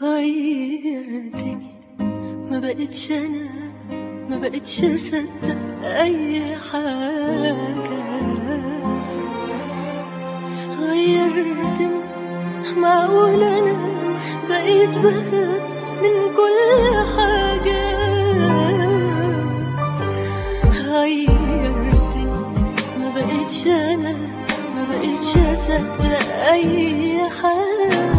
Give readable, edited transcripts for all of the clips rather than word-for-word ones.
غيرتني، ما بقتش أنا، ما بقتش أصدق أي حاجة. غيرتني، معقول أنا بقيت بخاف من كل حاجة. غيرتني، ما بقتش أنا، ما بقتش أصدق أي حاجة.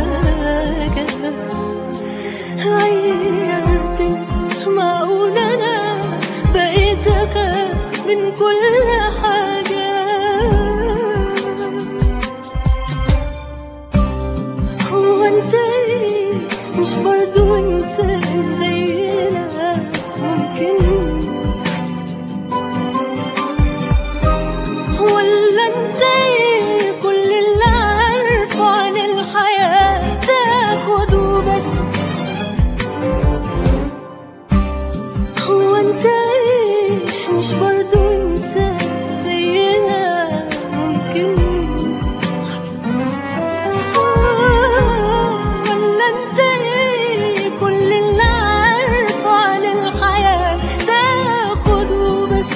غيرتني، معقول أنا بقيت أخاف من كل حاجة. هو أنت إيه مش برضو إنسان زينا؟ ممكن تحس، ولا أنت إيه كل اللي عارفه عن الحياة تاخده بس؟ هو أنت إيه مش برضو إنسان زينا؟ ممكن تحس، ولا أنت إيه كل اللي عارفه عن الحياة تاخده بس؟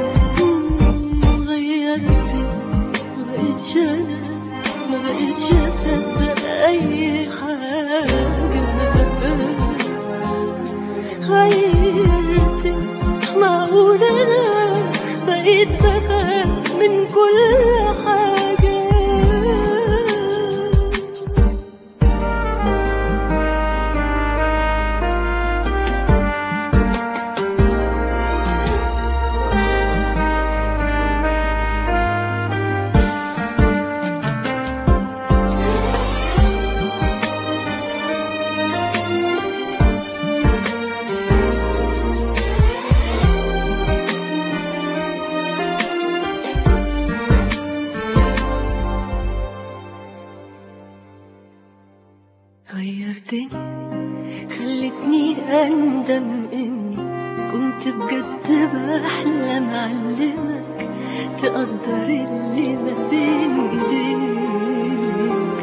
غيرتني، ما بقتش أنا، ما بقتش أصدق أي حاجة. غيرتني، معقول أنا بقيت بخاف من كل حاجة. غيرتني، خلتني أندم إني كنت بجد بحلم أعلمك تقدر اللي ما بين إيديك.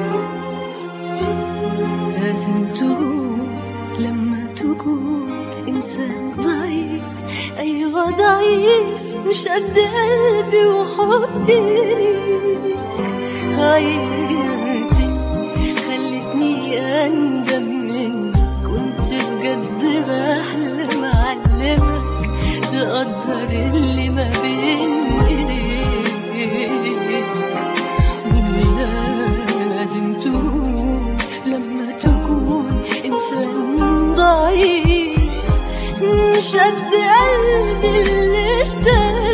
لازم تقول لما تكون إنسان ضعيف، أيوة ضعيف، مش قد قلبي وحبي ليك. غيرتني، خلتني أندم إني كنت بجد بحلم أعلمك تقدر اللي ما بين إيديك. لازم تكون لما تكون إنسان ضعيف، مش قد قلبي اللي اشتاق.